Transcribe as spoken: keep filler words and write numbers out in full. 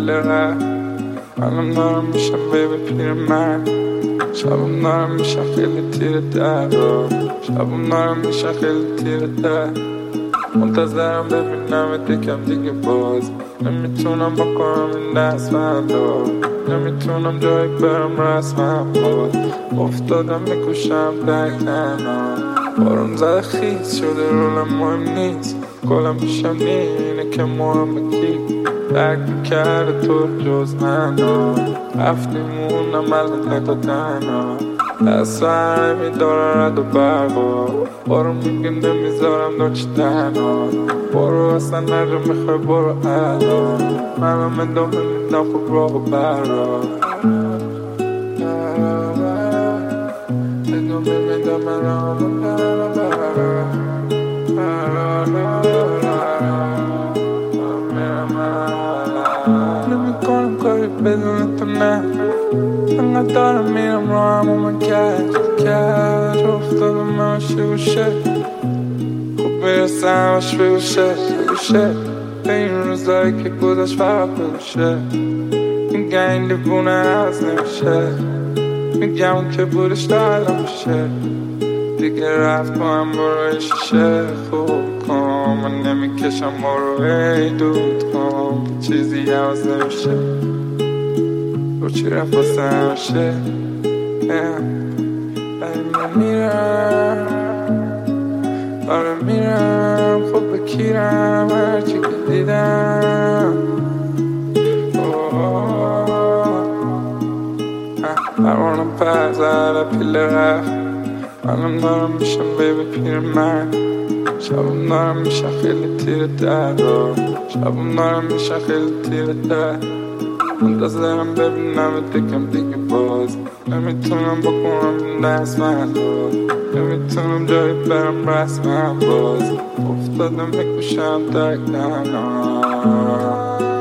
پیله رفت. منم دارم میشم بیبی پیر من. شبم دارم میشم خیلی تیر در رو. شبم دارم میشم خیلی تیر در. منتظرم ببینم دکم دیگه باز. نمیتونم بکنم این دست فردا. نمیتونم جایی برم رسمم باز. افتادم میکوشم در تنها. بارم زده خیز شده رولم مهم نیست. کلم پیشم اینه که مهم کی درک کرده تو جز انا. رفتیمونم الان تا تنها. دست همی داره رد و برقا. بارو میگیم نمیذارم داچی تنها. برو اصلا نجا میخوای برو الان. منم ادامه میدم خب راه و برا. ادامه میدم من راه و برا. نمیکنم کاری بدون تو نه. انقدر دارم میرم رو همون کج کج. افتادم من شوشه خوب میرسم باش بگوشه بگوشه به این روزایی که گذاشت فقط بگوشه. میگه این دیوونه از نمیشه. میگم اون که بودش دارم میشه. دیگه رفت کنم برو شیشه خوب کن. من نمیکشم برو ای دود کن. چیزی عوض نمیشه. رو چی رفت واسه همیشه. بری من میرم باره میرم خب بکیرم هرچی که دیدم. پروانم پر زده پیله رفت. منم دارم میشم بیبی پیر من. شبم دارم میشم خیلی تیر در رو. شبم دارم میشم خیلی تیر در. منتظرم ببینم دکم دیگه باز. نمیتونم بکنم این دست من باز. نمیتونم جایی برم رسمم باز. افتادم میکوشم در تنها.